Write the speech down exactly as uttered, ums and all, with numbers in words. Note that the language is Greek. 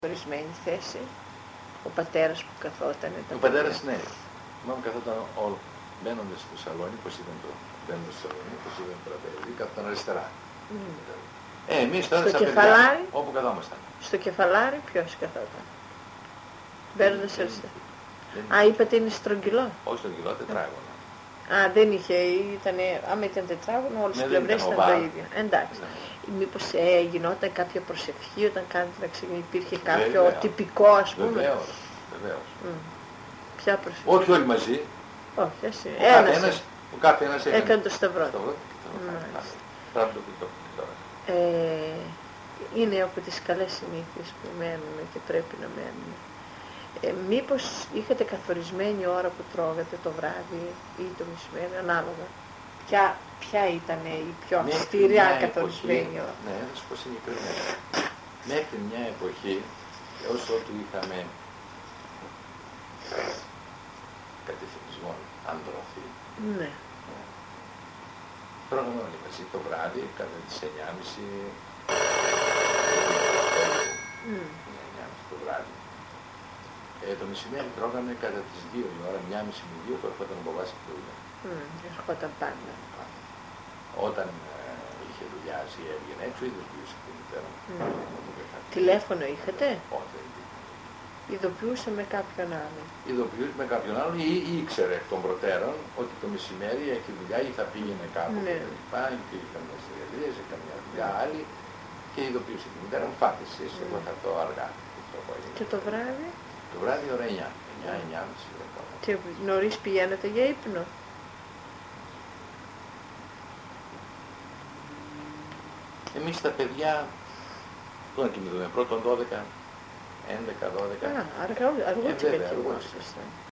ορισμένη θέση, ο πατέρας που καθόταν. Ο πατέρας, ναι. Θυμάμαι καθόταν όλο. Μπαίνοντας στο σαλόνι, πώς ήταν το μπαίνοντας στο σαλόνι, πώς ήταν το τραπέζι, καθόταν αριστερά. Mm. Ε, εμείς τώρα στο σαν κεφαλάρι, παιδιά, όπου καθόμασταν. Στο κεφαλάρι ποιος καθόταν? Μπαίνοντας αριστερά. Α, είπατε είναι στρογγυλό. Όχι στρογγυλό, τετράγωνο. Α, δεν είχε, ήτανε, άμα ήταν τετράγωνο, όλες οι πλευρές ήταν το ίδιο. Εντάξει. Ναι. Μήπως ε, γινόταν κάποια προσευχή όταν κάνετε να ξεκινήσει, υπήρχε κάποιο Βεβαίως. τυπικό, ας πούμε. Βεβαίως, βεβαίως. Mm. Ποια προσευχή? Όχι όλοι μαζί. Όχι, εσύ. Ο ένας, κάθε ένας, ο κάθε ένας έκανε, έκανε το σταυρό. Πράγματι το τώρα. Ε, είναι από τις καλές συνήθειες που μένουν και πρέπει να μένουν. Ε, μήπως είχατε καθορισμένη ώρα που τρώγατε το βράδυ ή το μεσημέρι, ανάλογα. Ποια, ποια ήταν η πιο αυστηρά καθορισμένη ώρα? Ναι, θα σου πω συγκεκριμένα. Μέχρι μια εποχή, έως ότου είχαμε κατευθυντισμό αντρόφι, ναι. τρώγαμε όλοι μαζί το βράδυ, κατά τις εννιά και μισή το βράδυ. Ε, το μεσημέρι τρώγαμε κατά τις δύο η ώρα, μια και μισή με δύο που έρχονταν ο μπαμπάς από το δουλειά. Mm, ερχόταν πάντα. Όταν ε, είχε δουλειά ή έβγαινε έξω, ειδοποιούσε την μητέρα μου. Mm. Τηλέφωνο είχατε? Όχι, δεν είχε. Ειδοποιούσε με κάποιον άλλον. Ειδοποιούσε με κάποιον άλλον ή, ή ήξερε εκ των προτέρων ότι το μεσημέρι έχει δουλειά ή θα πήγαινε κάπου ναι. και λοιπά, υπήρχε καμιά συνεδρία, σε καμιά δουλειά άλλη και ειδοποιούσε την μητέρα μου, πάτε εσείς, mm. εγώ θα το αργά. Και το βράδυ? Το βράδυ ώρα εννιά, εννιά, εννιά και μισή. Και νωρίς πηγαίνετε για ύπνο? Εμείς τα παιδιά, πού να κοιμηθούμε, πρώτον δώδεκα, έντεκα, δώδεκα. Α, αργά, αργούτσικα κοιμόσασταν.